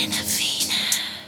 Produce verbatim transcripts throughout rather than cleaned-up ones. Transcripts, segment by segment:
Nena fina.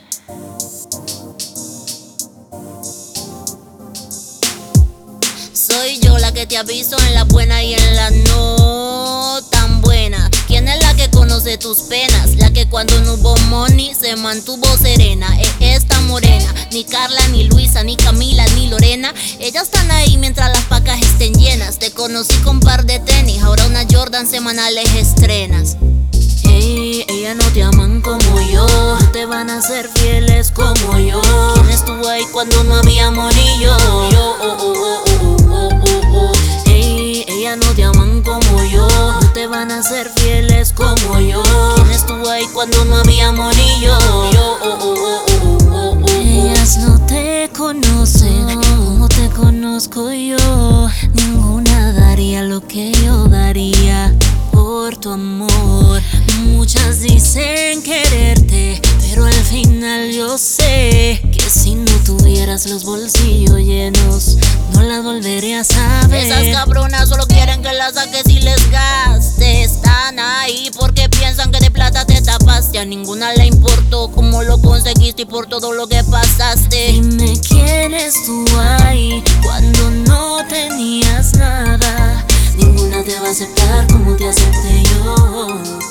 Soy yo la que te aviso en la buena y en la no tan buena. ¿Quién es la que conoce tus penas? La que cuando no hubo money se mantuvo serena. Es esta morena, ni Carla, ni Luisa, ni Camila, ni Lorena. Ellas están ahí mientras las pacas estén llenas. Te conocí con par de tenis, ahora una Jordan semanales estrenas. Ey, ellas no te aman como yo, no te van a ser fieles como yo. ¿Quién estuvo ahí cuando no había monillo? Yo, oh, oh, oh, oh, oh, oh, oh. Ey, ellas no te aman como yo, no te van a ser fieles como yo. ¿Quién estuvo ahí cuando no había monillo? Yo, oh, oh, oh, oh, oh, oh. Ellas no te conocen como te conozco yo. Ninguna daría lo que yo daría por tu amor. Muchas dicen quererte, pero al final yo sé que si no tuvieras los bolsillos llenos, no las volvería a saber. Esas cabronas solo quieren que las saques y les gastes. Están ahí porque piensan que de plata te tapaste. A ninguna le importó cómo lo conseguiste y por todo lo que pasaste. Dime quién estuvo ahí cuando no tenías nada. Ninguna te va a aceptar como te acepté yo.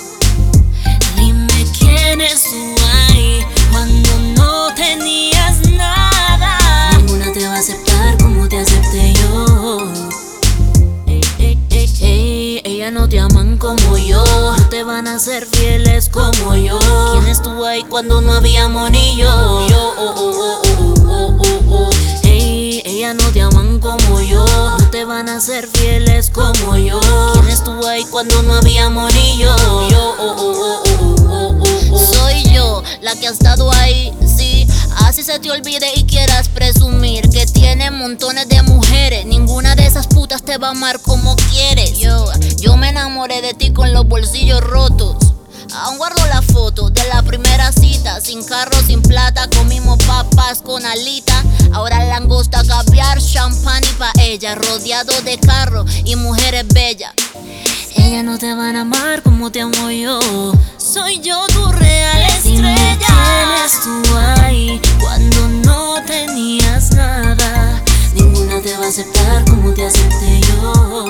Dime quién estuvo ahí cuando no tenías nada. Ninguna te va a aceptar como te acepté yo. Ey, ey, ey, ey, ellas no te aman como yo, no te van a ser fieles como yo. ¿Quién estuvo ahí cuando no había monillo? Yo, oh, oh, oh, oh, oh, oh, oh. Ey, ellas no te aman como yo, no te van a ser fieles como yo. ¿Quién estuvo ahí cuando no había monillo? Yo, oh, oh, oh, oh, oh, oh, oh. Soy yo la que ha estado ahí, sí. Así se te olvide y quieras presumir que tiene montones de mujeres. Ninguna de esas putas te va a amar como quieres. Yo, yo me enamoré de ti con los bolsillos rotos. Aún guardo la foto de la primera cita. Sin carro, sin plata, comimos papas con alita. Ahora langosta, caviar, champán y paella. Rodeado de carros y mujeres bellas. Ellas no te van a amar como te amo yo. Soy yo tu real estrella. ¿Quién estuvo ahí cuando no tenías nada? Ninguna te va a aceptar como te acepté yo.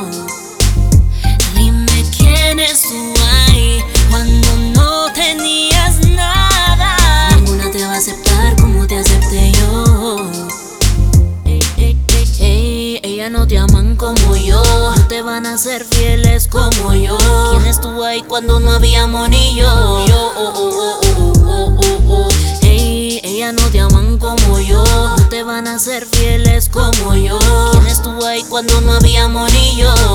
Dime quién estuvo ahí cuando no tenías nada. Ninguna te va a aceptar como te acepté yo. Ey, ey, ey, ey, ellas no te aman como yo, no te van a ser fieles como yo. ¿Quién estuvo ahí cuando no había monillo? Yo, oh, oh, oh, oh, oh, oh. Ey, ellas no te aman como yo, no te van a ser fieles como yo. ¿Quién estuvo ahí cuando no había monillo?